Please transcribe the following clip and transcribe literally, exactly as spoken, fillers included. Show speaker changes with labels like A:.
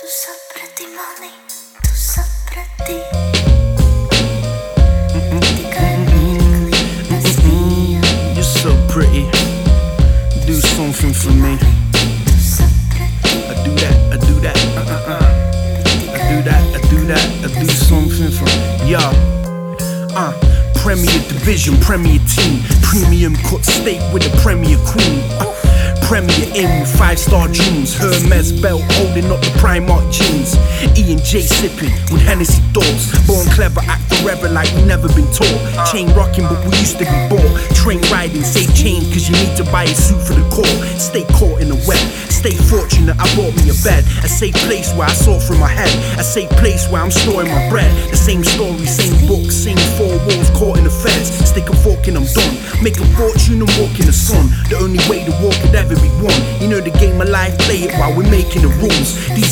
A: Tu saprati money, tu saprati.
B: You're so pretty. Do something for me. I do that, I do that. Uh-uh-uh. I do that, I do that. I do something for yo. Uh, Premier Division, Premier Team, Premium cut steak with a Premier Queen. Uh, Premier in with five-star jeans, Hermes belt holding up the Primark jeans. E and J sipping with Hennessy doors. Born clever, act forever like we never been taught. Chain rocking, but we used to be bought. Train riding, save change, cause you need to buy a suit for the court. Stay caught in the web, stay fortunate, I bought me a bed. A safe place where I saw through my head. A safe place where I'm storing my bread. The same story, same book, same four walls, caught in the feds. Stick a fork and I'm done. Make a fortune and walk in the sun. The only way to walk could ever be won. You know the game of life, play it while we're making the rules. These